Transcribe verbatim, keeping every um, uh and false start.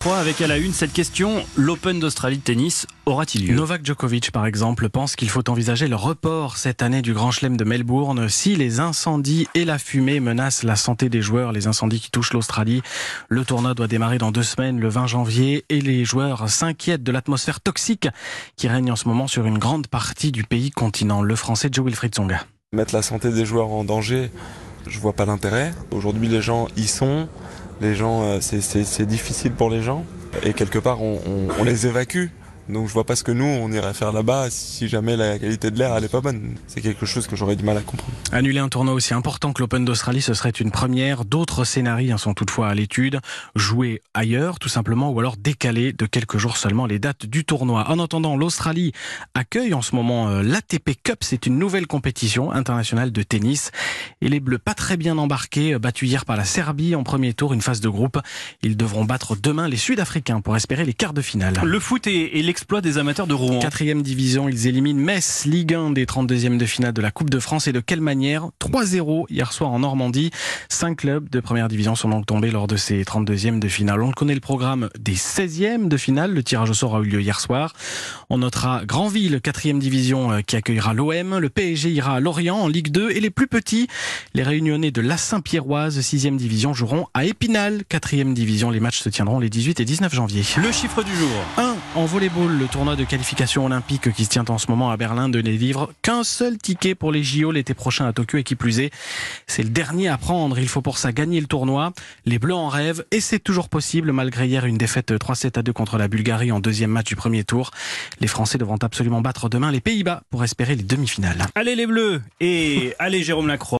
Avec à la une cette question, l'Open d'Australie de tennis aura-t-il lieu ? Novak Djokovic, par exemple, pense qu'il faut envisager le report cette année du Grand Chelem de Melbourne si les incendies et la fumée menacent la santé des joueurs. Les incendies qui touchent l'Australie. Le tournoi doit démarrer dans deux semaines, le vingt janvier, et les joueurs s'inquiètent de l'atmosphère toxique qui règne en ce moment sur une grande partie du pays continent. Le Français Joe-Wilfried Tsonga. Mettre la santé des joueurs en danger, je vois pas l'intérêt. Aujourd'hui, les gens y sont. Les gens, c'est, c'est, c'est difficile pour les gens. Et quelque part, on, on, on les évacue. Donc je vois pas ce que nous, on irait faire là-bas si jamais la qualité de l'air, elle est pas bonne. C'est quelque chose que j'aurais du mal à comprendre. Annuler un tournoi aussi important que l'Open d'Australie, ce serait une première. D'autres scénarios sont toutefois à l'étude. Jouer ailleurs, tout simplement, ou alors décaler de quelques jours seulement les dates du tournoi. En attendant, l'Australie accueille en ce moment l'A T P Cup. C'est une nouvelle compétition internationale de tennis. Et les Bleus, pas très bien embarqués, battus hier par la Serbie en premier tour, une phase de groupe. Ils devront battre demain les Sud-Africains pour espérer les quarts de finale. Le foot et, et l'exploit des amateurs de Rouen. Quatrième division, ils éliminent Metz, Ligue un des trente-deuxièmes de finale de la Coupe de France. Et de quelle manière ? trois zéro hier soir en Normandie. Cinq clubs de première division sont donc tombés lors de ces trente-deuxièmes de finale. On connaît le programme des seizièmes de finale. Le tirage au sort a eu lieu hier soir. On notera Granville, quatrième division, qui accueillera l'O M. Le P S G ira à Lorient en Ligue deux. Et les plus petits, les Réunionnais de la Saint-Pierroise, sixième division, joueront à Épinal, quatrième division. Les matchs se tiendront les dix-huit et dix-neuf janvier. Le chiffre du jour. un. En volleyball, le tournoi de qualification olympique qui se tient en ce moment à Berlin ne délivre qu'un seul ticket pour les J O l'été prochain à Tokyo, et qui plus est, c'est le dernier à prendre. Il faut pour ça gagner le tournoi. Les Bleus en rêvent et c'est toujours possible malgré hier une défaite trois sept à deux contre la Bulgarie en deuxième match du premier tour. Les Français devront absolument battre demain les Pays-Bas pour espérer les demi-finales. Allez les Bleus et allez Jérôme Lacroix.